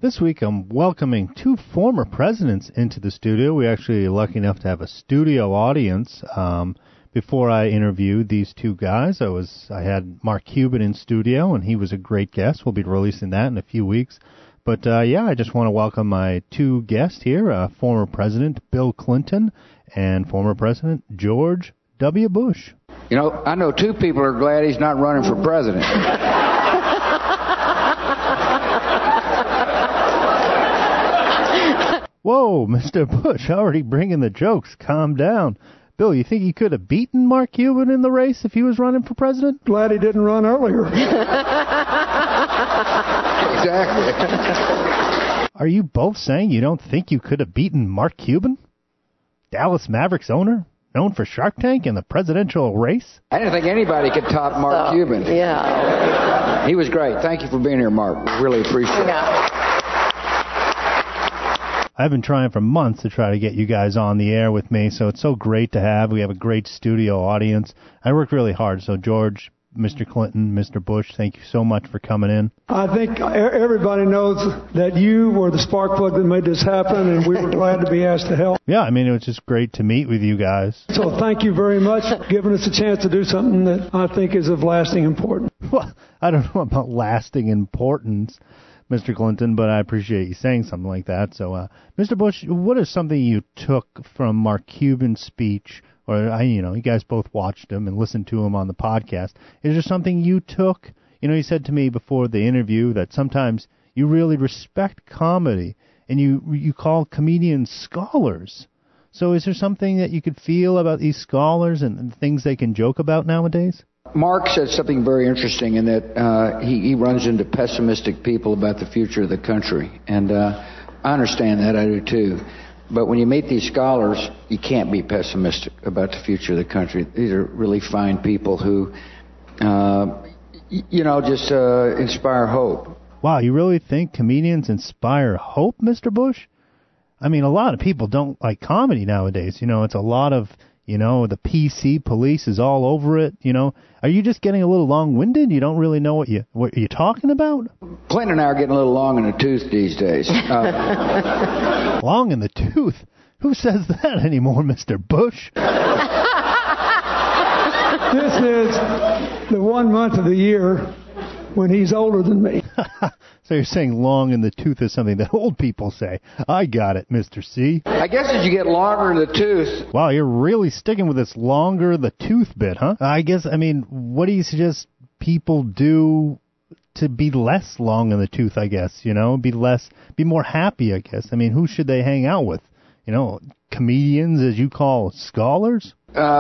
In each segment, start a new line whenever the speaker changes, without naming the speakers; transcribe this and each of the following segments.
This week I'm welcoming two former presidents into the studio. We're actually lucky enough to have a studio audience. Before I interviewed these two guys, I had Mark Cuban in studio, and he was a great guest. We'll be releasing that in a few weeks. But I just want to welcome my two guests here, former President Bill Clinton and former President George W. Bush.
You know, I know two people are glad he's not running for president.
Whoa, Mr. Bush, already bringing the jokes. Calm down. Bill, you think he could have beaten Mark Cuban in the race if he was running for president?
Glad he didn't run earlier.
Exactly.
Are you both saying you don't think you could have beaten Mark Cuban? Dallas Mavericks owner, known for Shark Tank and the presidential race?
I didn't think anybody could top Mark Cuban.
Yeah.
He was great. Thank you for being here, Mark. Really appreciate it.
I've been trying for months to try to get you guys on the air with me, so it's so great to have. We have a great studio audience. I worked really hard, so George, Mr. Clinton, Mr. Bush, thank you so much for coming in.
I think everybody knows that you were the spark plug that made this happen, and we were glad to be asked to help.
Yeah, I mean, it was just great to meet with you guys.
So thank you very much for giving us a chance to do something that I think is of lasting importance.
Well, I don't know about lasting importance, Mr. Clinton, but I appreciate you saying something like that. So, Mr. Bush, what is something you took from Mark Cuban's speech, or, you guys both watched him and listened to him on the podcast. Is there something you took? You said to me before the interview that sometimes you really respect comedy, and you call comedians scholars. So is there something that you could feel about these scholars and things they can joke about nowadays?
Mark said something very interesting in that he runs into pessimistic people about the future of the country. And I understand that, I do too. But when you meet these scholars, you can't be pessimistic about the future of the country. These are really fine people who, just inspire hope.
Wow, you really think comedians inspire hope, Mr. Bush? I mean, a lot of people don't like comedy nowadays. It's a lot of... the PC police is all over it, Are you just getting a little long-winded? You don't really know what you're talking about?
Clinton and I are getting a little long in the tooth these days.
Long in the tooth? Who says that anymore, Mr. Bush?
This is the 1 month of the year when he's older than me.
So you're saying long in the tooth is something that old people say. I got it, Mr. C.
I guess as you get longer in the tooth...
Wow, you're really sticking with this longer the tooth bit, huh? What do you suggest people do to be less long in the tooth, I guess, be more happy, I guess? Who should they hang out with? Comedians, as you call scholars?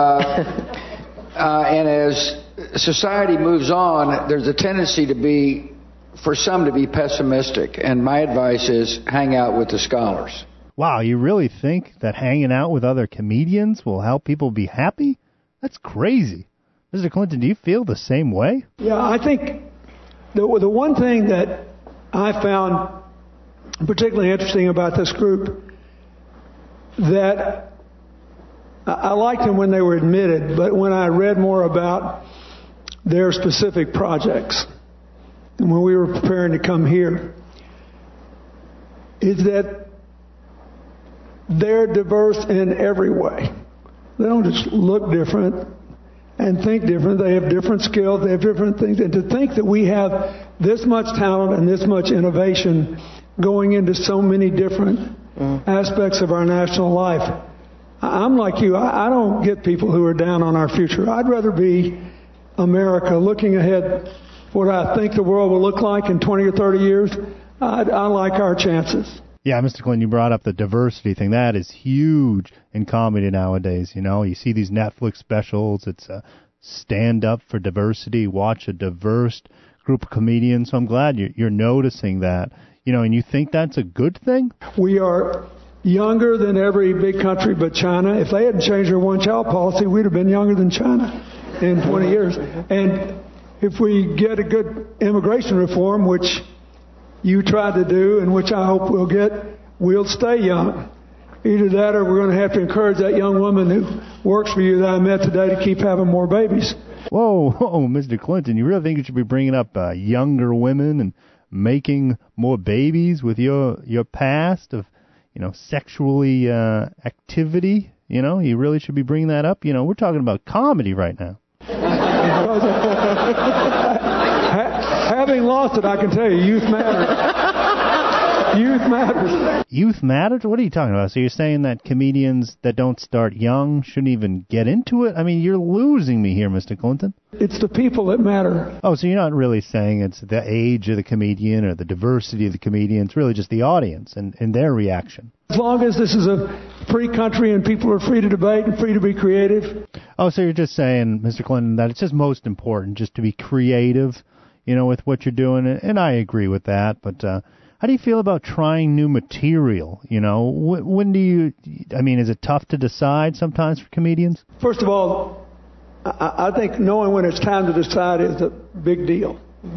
And as society moves on, there's a tendency for some to be pessimistic, and my advice is hang out with the scholars.
Wow, you really think that hanging out with other comedians will help people be happy? That's crazy. Mr. Clinton, do you feel the same way?
Yeah, I think the one thing that I found particularly interesting about this group, that I liked them when they were admitted, but when I read more about their specific projects, and when we were preparing to come here, is that they're diverse in every way. They don't just look different and think different. They have different skills. They have different things. And to think that we have this much talent and this much innovation going into so many different aspects of our national life. I'm like you. I don't get people who are down on our future. I'd rather be America looking ahead what I think the world will look like in 20 or 30 years. I like our chances.
Yeah, Mr. Clinton, you brought up the diversity thing. That is huge in comedy nowadays. You see these Netflix specials. It's a stand up for diversity. Watch a diverse group of comedians. So I'm glad you're noticing that. And you think that's a good thing? We
are younger than every big country but China. If they hadn't changed their one-child policy, we'd have been younger than China in 20 years. And if we get a good immigration reform, which you tried to do and which I hope we'll get, we'll stay young. Either that or we're going to have to encourage that young woman who works for you that I met today to keep having more babies.
Whoa, Mr. Clinton, you really think you should be bringing up younger women and making more babies with your past of, sexually activity? You really should be bringing that up. We're talking about comedy right now.
Having lost it, I can tell you, youth matters. Youth matters.
Youth matters? What are you talking about? So you're saying that comedians that don't start young shouldn't even get into it? I mean, you're losing me here, Mr. Clinton.
It's the people that matter.
Oh, so you're not really saying it's the age of the comedian or the diversity of the comedian. It's really just the audience and their reaction.
As long as this is a free country and people are free to debate and free to be creative.
Oh, so you're just saying, Mr. Clinton, that it's just most important just to be creative, with what you're doing. And I agree with that, but how do you feel about trying new material? When do you, is it tough to decide sometimes for comedians?
First of all, I think knowing when it's time to decide is a big deal.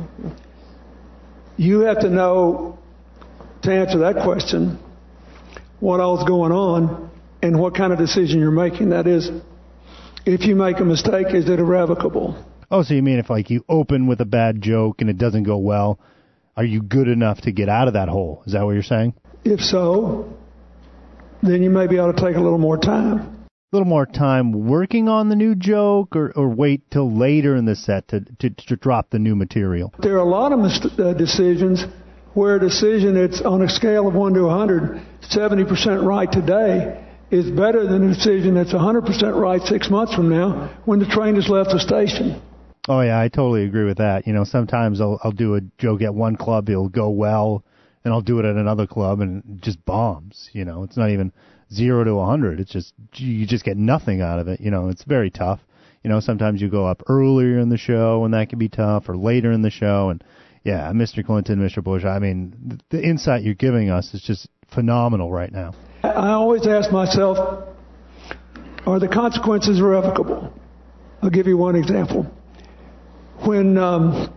You have to know, to answer that question, what all's going on and what kind of decision you're making. That is, if you make a mistake, is it irrevocable?
Oh, so you mean if you open with a bad joke and it doesn't go well, are you good enough to get out of that hole? Is that what you're saying?
If so, then you maybe ought to take a little more time. A
little more time working on the new joke, or wait till later in the set to drop the new material?
There are a lot of decisions where a decision that's on a scale of 1 to 100, 70% right today is better than a decision that's 100% right 6 months from now when the train has left the station.
Oh, yeah, I totally agree with that. Sometimes I'll do a joke at one club, it'll go well, and I'll do it at another club, and it just bombs. It's not even 0 to 100. It's just, you just get nothing out of it. It's very tough. Sometimes you go up earlier in the show, and that can be tough, or later in the show. And, yeah, Mr. Clinton, Mr. Bush, the insight you're giving us is just phenomenal right now.
I always ask myself, are the consequences irrevocable? I'll give you one example. Whenever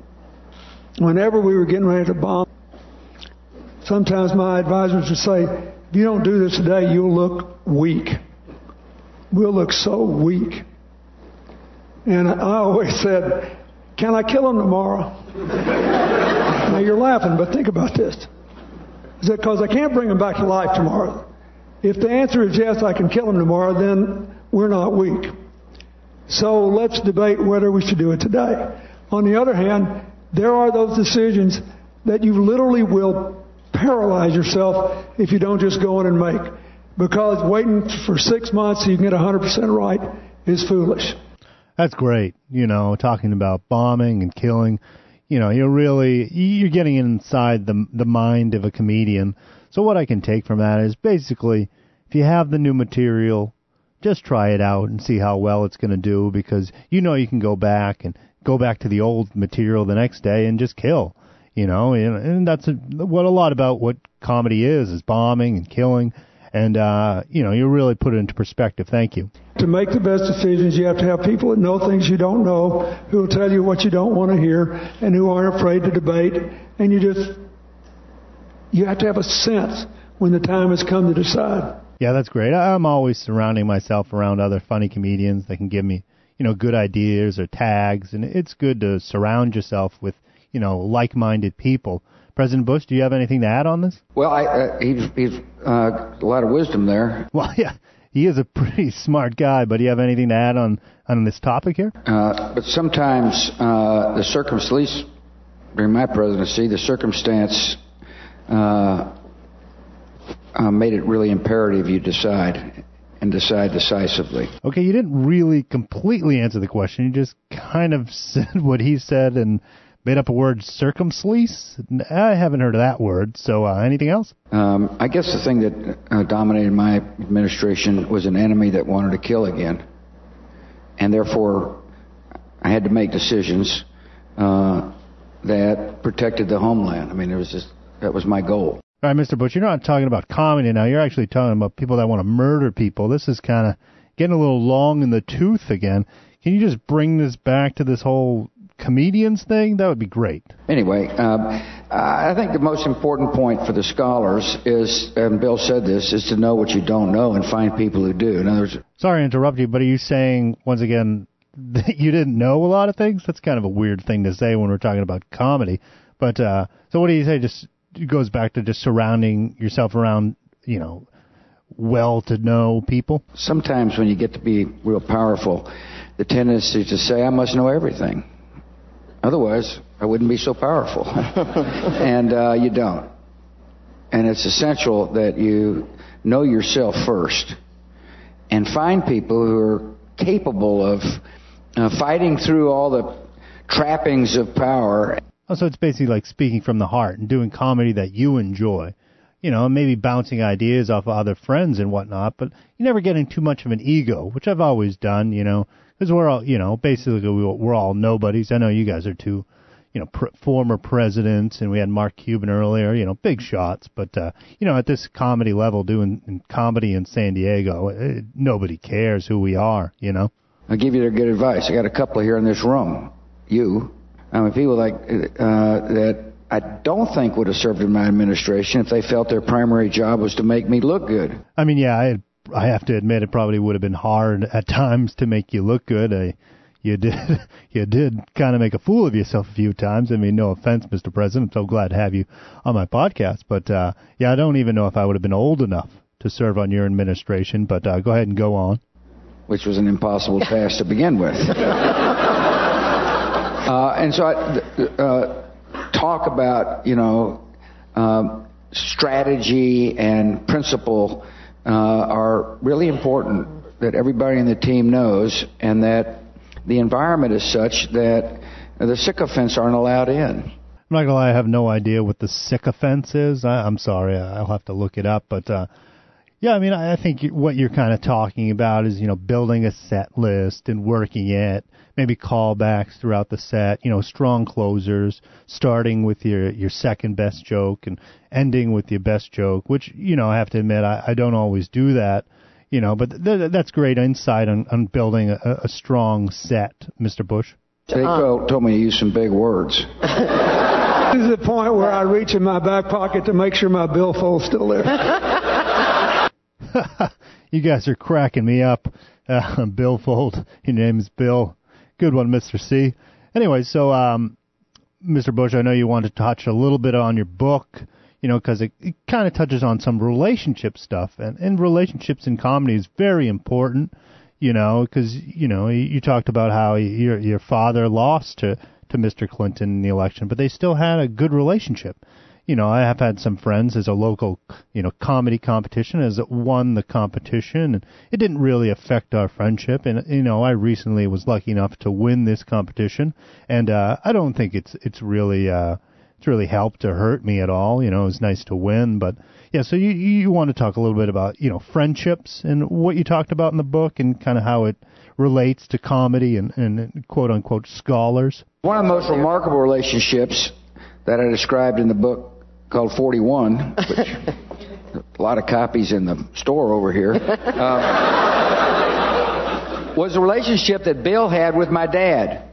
we were getting ready to bomb, sometimes my advisors would say, if you don't do this today, you'll look weak. We'll look so weak. And I always said, can I kill him tomorrow? Now you're laughing, but think about this. Is it because I can't bring him back to life tomorrow? If the answer is yes, I can kill him tomorrow, then we're not weak. So let's debate whether we should do it today. On the other hand, there are those decisions that you literally will paralyze yourself if you don't just go in and make. Because waiting for 6 months so you can get 100% right is foolish.
That's great. Talking about bombing and killing. You're getting inside the mind of a comedian. So what I can take from that is basically, if you have the new material, just try it out and see how well it's going to do, because you can go back to the old material the next day and just kill, and that's what a lot about what comedy is bombing and killing, and you really put it into perspective. Thank you.
To make the best decisions, you have to have people that know things you don't know, who will tell you what you don't want to hear, and who aren't afraid to debate, and you have to have a sense when the time has come to decide.
Yeah, that's great. I'm always surrounding myself around other funny comedians that can give me, good ideas or tags, and it's good to surround yourself with, like-minded people. President Bush, do you have anything to add on this?
Well, he's a lot of wisdom there.
Well, yeah, he is a pretty smart guy, but do you have anything to add on this topic here?
But sometimes the circumstance, during my presidency, the circumstance made it really imperative you decide, and decide decisively.
Okay, you didn't really completely answer the question. You just kind of said what he said and made up a word, circumslice. I haven't heard of that word, so anything else?
I guess the thing that dominated my administration was an enemy that wanted to kill again. And therefore, I had to make decisions that protected the homeland. That was my goal.
All right, Mr. Bush, you're not talking about comedy now. You're actually talking about people that want to murder people. This is kind of getting a little long in the tooth again. Can you just bring this back to this whole comedians thing? That would be great.
Anyway, I think the most important point for the scholars is, and Bill said this, is to know what you don't know and find people who do. In other words,
sorry to interrupt you, but are you saying, once again, that you didn't know a lot of things? That's kind of a weird thing to say when we're talking about comedy. But so what do you say? Just it goes back to just surrounding yourself around, well-to-know people.
Sometimes when you get to be real powerful, the tendency is to say, I must know everything. Otherwise, I wouldn't be so powerful. And you don't. And it's essential that you know yourself first and find people who are capable of fighting through all the trappings of power.
Oh, so it's basically like speaking from the heart and doing comedy that you enjoy. Maybe bouncing ideas off of other friends and whatnot, but you never get in too much of an ego, which I've always done, because we're all, basically we're all nobodies. I know you guys are two, former presidents, and we had Mark Cuban earlier, big shots, but, at this comedy level, doing comedy in San Diego, nobody cares who we are,
I'll give you their good advice. I got a couple here in this room. People like that I don't think would have served in my administration if they felt their primary job was to make me look good.
I mean, yeah, I have to admit it probably would have been hard at times to make you look good. You did kind of make a fool of yourself a few times. I mean, no offense, Mr. President. I'm so glad to have you on my podcast. But, I don't even know if I would have been old enough to serve on your administration. But go ahead and go on.
Which was an impossible task to begin with. And so I talk about, strategy and principle are really important that everybody in the team knows, and that the environment is such that the sycophants aren't allowed in.
I'm not going to lie, I have no idea what the sycophants is. I'm sorry, I'll have to look it up. But, I think what you're kind of talking about is, building a set list and working it, maybe callbacks throughout the set, strong closers, starting with your second best joke and ending with your best joke, which, I have to admit, I don't always do that, but that's great insight on building a strong set, Mr. Bush.
They told me to use some big words.
This is the point where I reach in my back pocket to make sure my billfold's still there.
You guys are cracking me up. Billfold. Your name's Bill. Good one, Mr. C. Anyway, so, Mr. Bush, I know you want to touch a little bit on your book, because it kind of touches on some relationship stuff. And relationships in comedy is very important, because, you talked about how your father lost to Mr. Clinton in the election, but they still had a good relationship. I have had some friends as a local, comedy competition as it won the competition, and it didn't really affect our friendship. And, I recently was lucky enough to win this competition, and I don't think it's really helped or hurt me at all. It was nice to win, but yeah. So you want to talk a little bit about friendships and what you talked about in the book and kind of how it relates to comedy and quote unquote scholars.
One of the most remarkable relationships that I described in the book, called 41, which a lot of copies in the store over here, was a relationship that Bill had with my dad.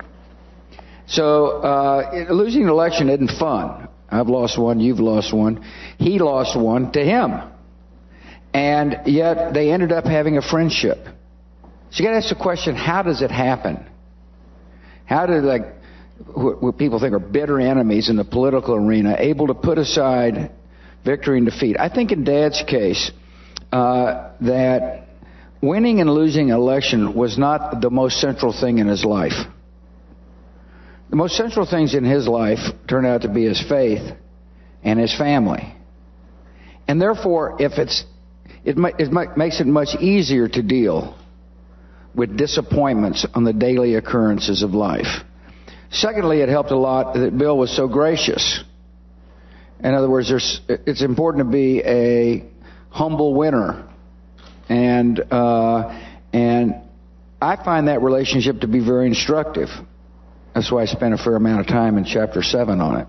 So losing an election isn't fun. I've lost one, you've lost one. He lost one to him. And yet they ended up having a friendship. So you got to ask the question, how does it happen? How did, what people think are bitter enemies in the political arena, able to put aside victory and defeat? I think in Dad's case, that winning and losing an election was not the most central thing in his life. The most central things in his life turned out to be his faith and his family. And therefore, it makes it much easier to deal with disappointments on the daily occurrences of life. Secondly, it helped a lot that Bill was so gracious. In other words, it's important to be a humble winner. And I find that relationship to be very instructive. That's why I spent a fair amount of time in Chapter 7 on it.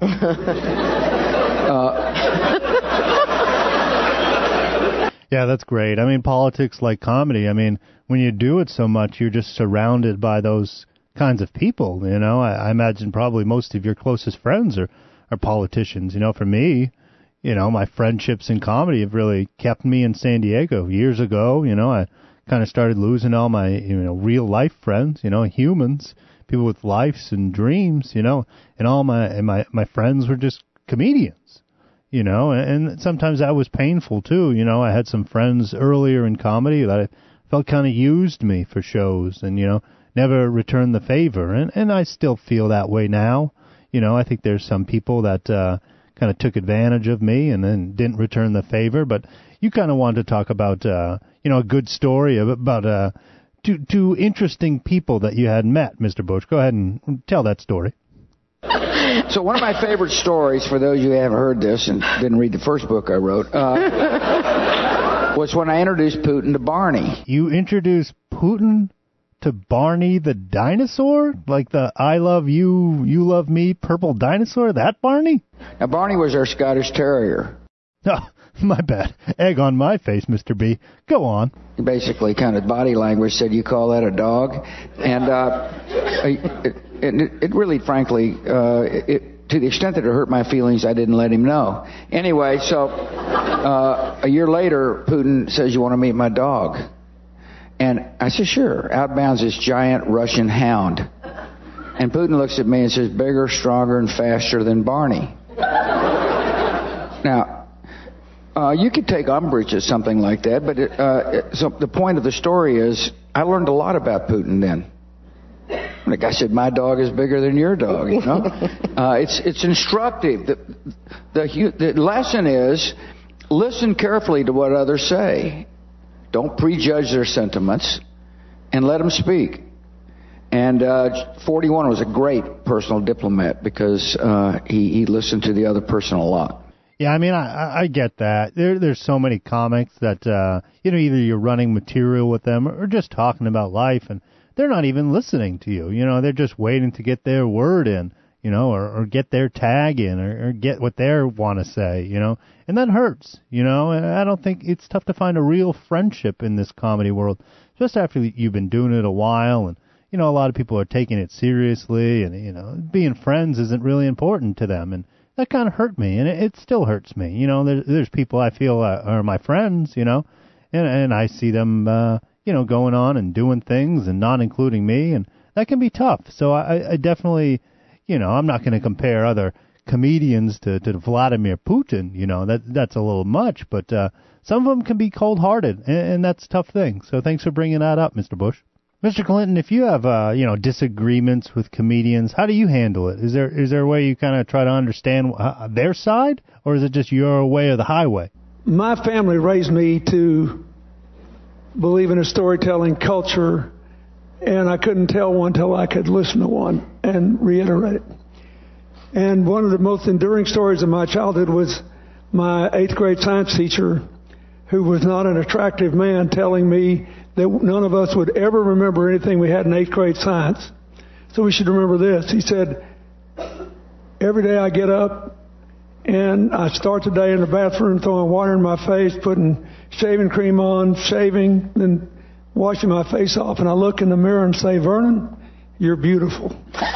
Yeah, that's great. I mean, politics like comedy. I mean, when you do it so much, you're just surrounded by those kinds of people, I imagine probably most of your closest friends are politicians. For me, my friendships in comedy have really kept me in San Diego. Years ago, I kind of started losing all my, real life friends, humans, people with lives and dreams, you know, and all my friends were just comedians, you know, and sometimes that was painful too. You know, I had some friends earlier in comedy that I felt kind of used me for shows and, you know, never returned the favor. And I still feel that way now. You know, I think there's some people that kind of took advantage of me and then didn't return the favor. But you kind of wanted to talk about, you know, a good story about two interesting people that you had met, Mr. Bush. Go ahead and tell that story.
So one of my favorite stories, for those of you who haven't heard this and didn't read the first book I wrote, was when I introduced Putin to Barney.
You introduced Putin to Barney the dinosaur? Like the I love you, you love me purple dinosaur? That Barney?
Now, Barney was our Scottish Terrier.
Oh, my bad. Egg on my face, Mr. B. Go on.
Basically, kind of body language said, "You call that a dog?" And it really, frankly, to the extent that it hurt my feelings, I didn't let him know. Anyway, so a year later, Putin says, "You want to meet my dog?" And I said, "Sure." Outbounds this giant Russian hound. And Putin looks at me and says, "Bigger, stronger, and faster than Barney." Now, you could take umbrage at something like that, but so the point of the story is I learned a lot about Putin then. The guy said, "My dog is bigger than your dog." You know, it's instructive. The lesson is listen carefully to what others say. Don't prejudge their sentiments, and let them speak. And 41 was a great personal diplomat because he listened to the other person a lot.
Yeah, I mean, I get that. There's so many comics that, you know, either you're running material with them or just talking about life, and they're not even listening to you. You know, they're just waiting to get their word in, you know, or get their tag in or get what they want to say, you know, and that hurts, you know, and I don't think it's tough to find a real friendship in this comedy world, just after you've been doing it a while, and, you know, a lot of people are taking it seriously, and, you know, being friends isn't really important to them, and that kind of hurt me, and it still hurts me. You know, there's people I feel are my friends, you know, and I see them, you know, going on and doing things and not including me, and that can be tough. So I definitely, you know, I'm not going to compare other comedians to Vladimir Putin, you know, that's a little much, but some of them can be cold-hearted, and that's a tough thing. So thanks for bringing that up, Mr. Bush. Mr. Clinton, if you have, you know, disagreements with comedians, how do you handle it? Is there a way you kind of try to understand their side, or is it just your way or the highway?
My family raised me to believe in a storytelling culture, and I couldn't tell one till I could listen to one and reiterate it. And one of the most enduring stories of my childhood was my 8th grade science teacher, who was not an attractive man, telling me that none of us would ever remember anything we had in 8th grade science. So we should remember this. He said, "Every day I get up and I start the day in the bathroom throwing water in my face, putting shaving cream on, shaving, then washing my face off, and I look in the mirror and say, 'Vernon, you're beautiful.'"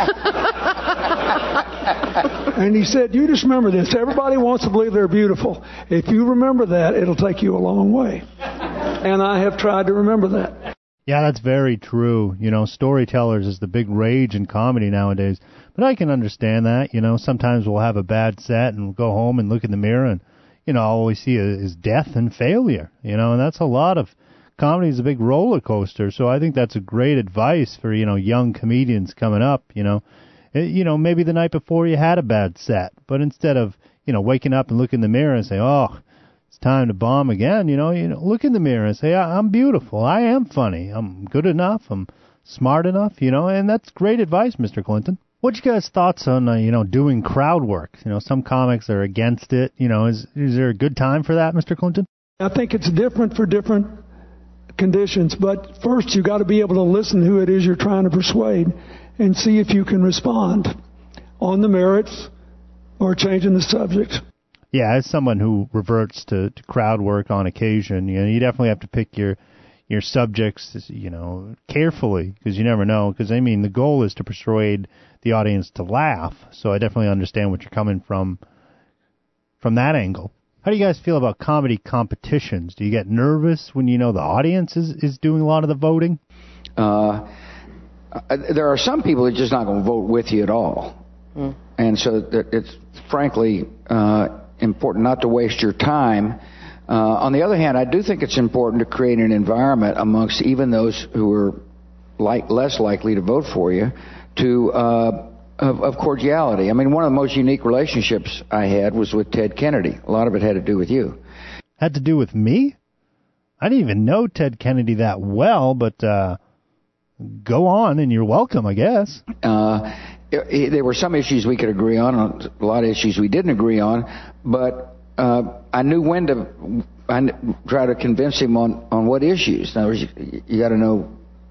And he said, "You just remember this. Everybody wants to believe they're beautiful. If you remember that, it'll take you a long way." And I have tried to remember that.
Yeah, that's very true. You know, storytellers is the big rage in comedy nowadays. But I can understand that. You know, sometimes we'll have a bad set and we'll go home and look in the mirror and, you know, all we see is death and failure. You know, and that's a lot of comedy is a big roller coaster. So I think that's a great advice for, you know, young comedians coming up, you know. You know, maybe the night before you had a bad set, but instead of, you know, waking up and looking in the mirror and say, "Oh, it's time to bomb again," you know, look in the mirror and say, "I'm beautiful. I am funny. I'm good enough. I'm smart enough," you know, and that's great advice, Mr. Clinton. What's you guys' thoughts on, you know, doing crowd work? You know, some comics are against it. You know, is there a good time for that, Mr. Clinton?
I think it's different for different conditions, but first you got to be able to listen to who it is you're trying to persuade and see if you can respond on the merits or changing the subject.
Yeah, as someone who reverts to crowd work on occasion, you know, you definitely have to pick your subjects, you know, carefully, because you never know. Because, I mean, the goal is to persuade the audience to laugh, so I definitely understand what you're coming from that angle. How do you guys feel about comedy competitions? Do you get nervous when you know the audience is doing a lot of the voting?
there are some people that are just not going to vote with you at all. And so it's frankly important not to waste your time. On the other hand, I do think it's important to create an environment amongst even those who are less likely to vote for you of cordiality. I mean, one of the most unique relationships I had was with Ted Kennedy. A lot of it had to do with you.
Had to do with me? I didn't even know Ted Kennedy that well, but go on, and you're welcome, I guess.
There were some issues we could agree on, a lot of issues we didn't agree on, but I knew when to try to convince him on what issues. In other words, you got to know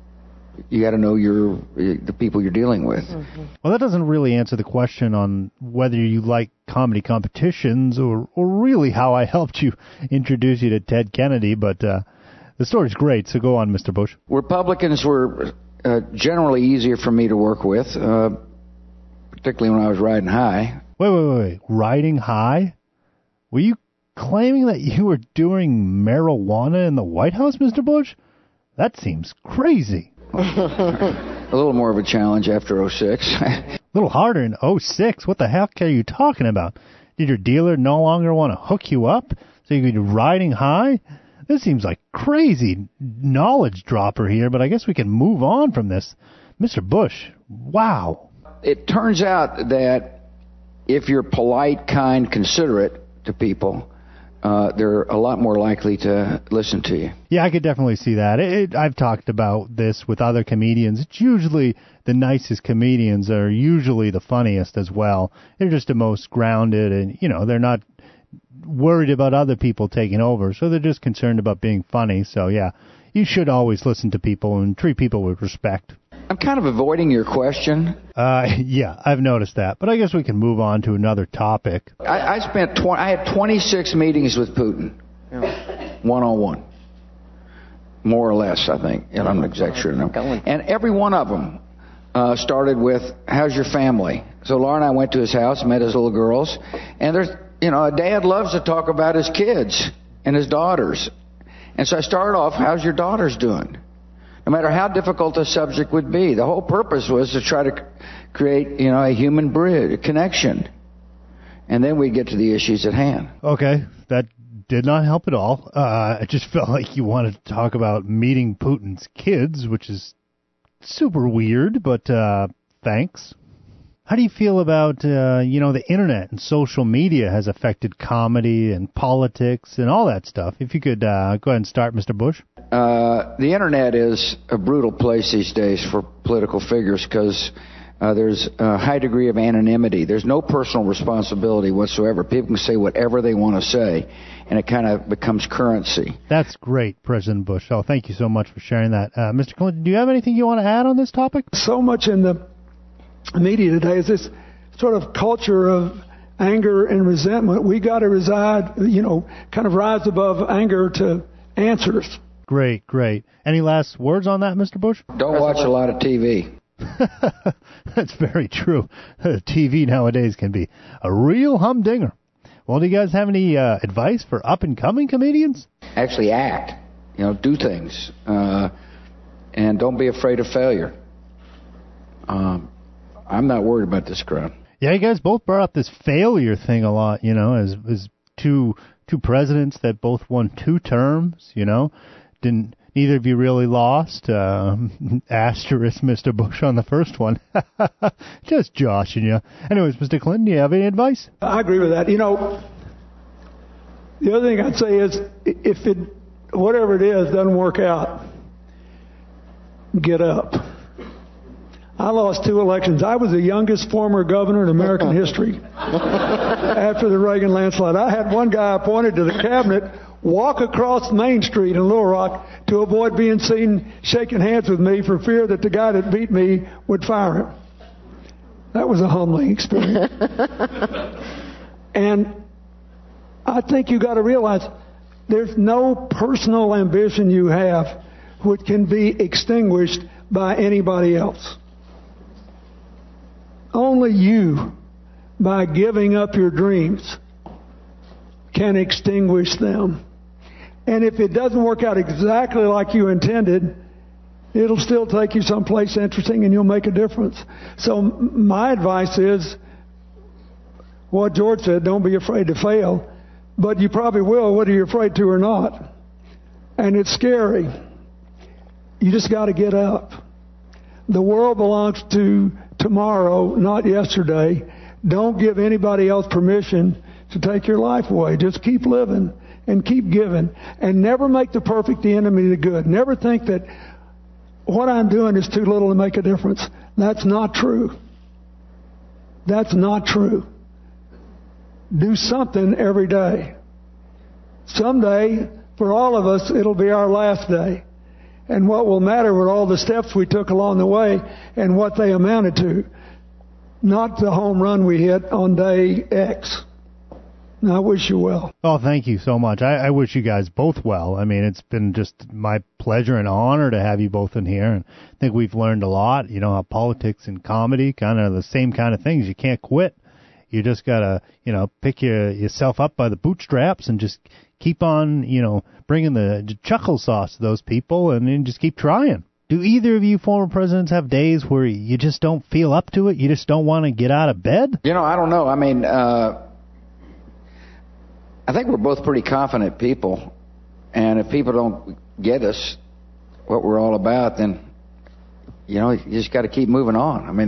the people you're dealing with.
Well, that doesn't really answer the question on whether you like comedy competitions or really how I helped you introduce you to Ted Kennedy, but the story's great, so go on, Mr. Bush. Republicans
were generally easier for me to work with, particularly when I was riding high.
Wait. Riding high? Were you claiming that you were doing marijuana in the White House, Mr. Bush? That seems crazy.
A little more of a challenge after 06.
A little harder in 06? What the heck are you talking about? Did your dealer no longer want to hook you up so you could be riding high? This seems like crazy knowledge dropper here, but I guess we can move on from this. Mr. Bush, wow.
It turns out that if you're polite, kind, considerate to people, they're a lot more likely to listen to you.
Yeah, I could definitely see that. I've talked about this with other comedians. It's usually the nicest comedians are usually the funniest as well. They're just the most grounded, and, they're not worried about other people taking over, so they're just concerned about being funny. So, yeah, you should always listen to people and treat people with respect.
I'm kind of avoiding your question.
Yeah, I've noticed that. But I guess we can move on to another topic.
I had 26 meetings with Putin, one-on-one, more or less, I think. And I'm not exactly sure. And every one of them started with, how's your family? So Laura and I went to his house, met his little girls. And there's, a dad loves to talk about his kids and his daughters. And so I started off, how's your daughters doing? No matter how difficult the subject would be. The whole purpose was to try to create, a human bridge, a connection. And then we'd get to the issues at hand.
Okay, that did not help at all. It just felt like you wanted to talk about meeting Putin's kids, which is super weird, but thanks. How do you feel about, the internet and social media has affected comedy and politics and all that stuff? If you could go ahead and start, Mr. Bush.
The internet is a brutal place these days for political figures because there's a high degree of anonymity. There's no personal responsibility whatsoever. People can say whatever they want to say, and it kind of becomes currency.
That's great, President Bush. Oh, thank you so much for sharing that. Mr. Clinton, do you have anything you want to add on this topic?
So much in the media today is this sort of culture of anger and resentment. We got to kind of rise above anger to answers.
Great. Any last words on that, Mr. Bush?
Don't watch a lot of TV.
That's very true. TV nowadays can be a real humdinger. Well, do you guys have any advice for up-and-coming comedians?
Actually act. Do things. And don't be afraid of failure. I'm not worried about this crowd.
Yeah, you guys both brought up this failure thing a lot, as two presidents that both won 2 terms, Neither of you really lost. Asterisk Mr. Bush on the first one. Just joshing you. Anyways, Mr. Clinton, do you have any advice?
I agree with that. The other thing I'd say is if whatever it is doesn't work out, get up. I lost 2 elections. I was the youngest former governor in American history after the Reagan landslide. I had one guy appointed to the cabinet walk across Main Street in Little Rock to avoid being seen shaking hands with me for fear that the guy that beat me would fire him. That was a humbling experience. And I think you got to realize there's no personal ambition you have which can be extinguished by anybody else. Only you, by giving up your dreams, can extinguish them. And if it doesn't work out exactly like you intended, it'll still take you someplace interesting and you'll make a difference. So my advice is what George said, don't be afraid to fail, but you probably will whether you're afraid to or not. And it's scary. You just got to get up. The world belongs to tomorrow, not yesterday. Don't give anybody else permission to take your life away. Just keep living and keep giving. And never make the perfect the enemy of the good. Never think that what I'm doing is too little to make a difference. That's not true. That's not true. Do something every day. Someday, for all of us, it'll be our last day. And what will matter were all the steps we took along the way and what they amounted to. Not the home run we hit on day X. And I wish you well.
Oh, thank you so much. I wish you guys both well. I mean, it's been just my pleasure and honor to have you both in here. And I think we've learned a lot. You know, how politics and comedy, kind of the same kind of things. You can't quit. You just got to, pick yourself up by the bootstraps and just keep on, bringing the chuckle sauce to those people and then just keep trying. Do either of you former presidents have days where you just don't feel up to it? You just don't want to get out of bed?
I don't know. I mean, I think we're both pretty confident people. And if people don't get us, what we're all about, then, you just got to keep moving on. I mean,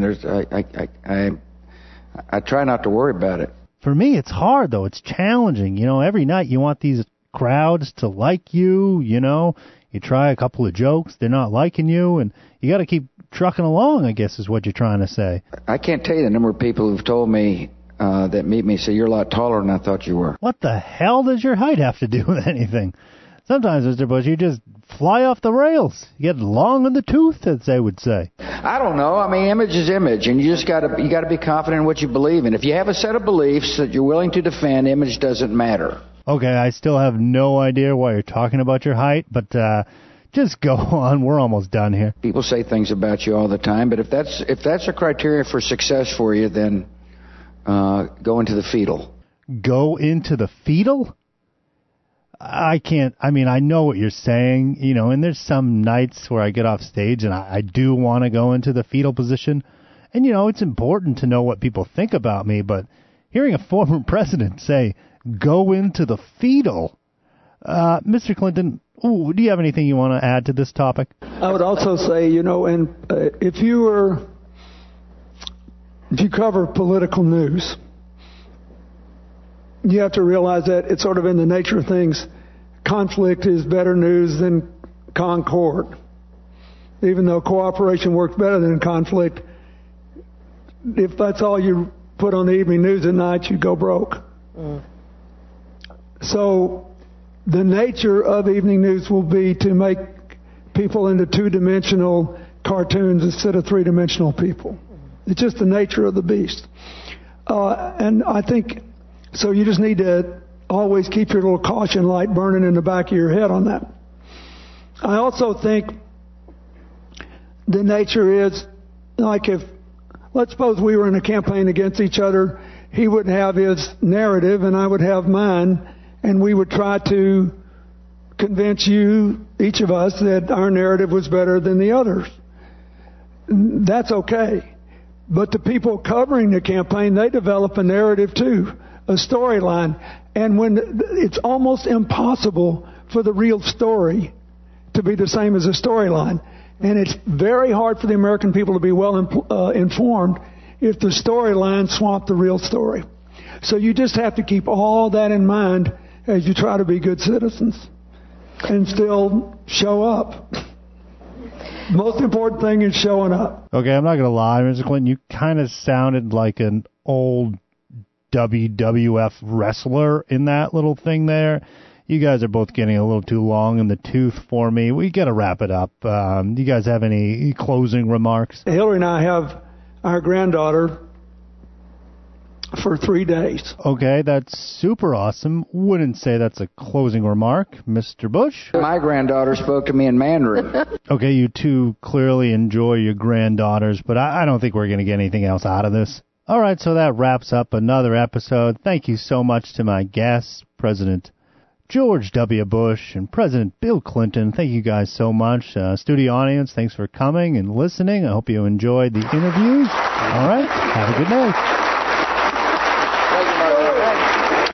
I try not to worry about it.
For me, it's hard, though. It's challenging. Every night you want these crowds to like you, You try a couple of jokes, they're not liking you, and you got to keep trucking along, I guess is what you're trying to say.
I can't tell you the number of people who've told me that meet me say, you're a lot taller than I thought you were.
What the hell does your height have to do with anything? Sometimes, Mr. Bush, you just fly off the rails. You get long in the tooth, as they would say.
I don't know. I mean, image is image, and you got to be confident in what you believe in. If you have a set of beliefs that you're willing to defend, image doesn't matter. Okay,
I still have no idea why you're talking about your height, but just go on. We're almost done here.
People say things about you all the time, but if that's a criteria for success for you, then go into the fetal.
Go into the fetal? I can't. I mean, I know what you're saying, and there's some nights where I get off stage and I do want to go into the fetal position. And, it's important to know what people think about me, but hearing a former president say, go into the fetal, Mr. Clinton, do you have anything you want to add to this topic?
I would also say, and if you cover political news, you have to realize that it's sort of in the nature of things. Conflict is better news than concord. Even though cooperation works better than conflict, if that's all you put on the evening news at night, you go broke. So the nature of evening news will be to make people into two-dimensional cartoons instead of three-dimensional people. It's just the nature of the beast. And I think... So you just need to always keep your little caution light burning in the back of your head on that. I also think the nature is, like let's suppose we were in a campaign against each other, he would have his narrative and I would have mine, and we would try to convince you, each of us, that our narrative was better than the others. That's okay. But the people covering the campaign, they develop a narrative too. A storyline, and when it's almost impossible for the real story to be the same as a storyline, and it's very hard for the American people to be well informed if the storyline swamped the real story. So you just have to keep all that in mind as you try to be good citizens and still show up. Most important thing is showing up.
Okay, I'm not going to lie, Mr. Clinton, you kind of sounded like an old WWF wrestler in that little thing there. You guys are both getting a little too long in the tooth for me. We got to wrap it up. Do you guys have any closing remarks?
Hillary and I have our granddaughter for 3 days.
Okay, that's super awesome. Wouldn't say that's a closing remark. Mr. Bush?
My granddaughter spoke to me in Mandarin.
Okay, you two clearly enjoy your granddaughters, but I don't think we're going to get anything else out of this. All right, so that wraps up another episode. Thank you so much to my guests, President George W. Bush and President Bill Clinton. Thank you guys so much. Studio audience, thanks for coming and listening. I hope you enjoyed the interviews. All right, have a good night.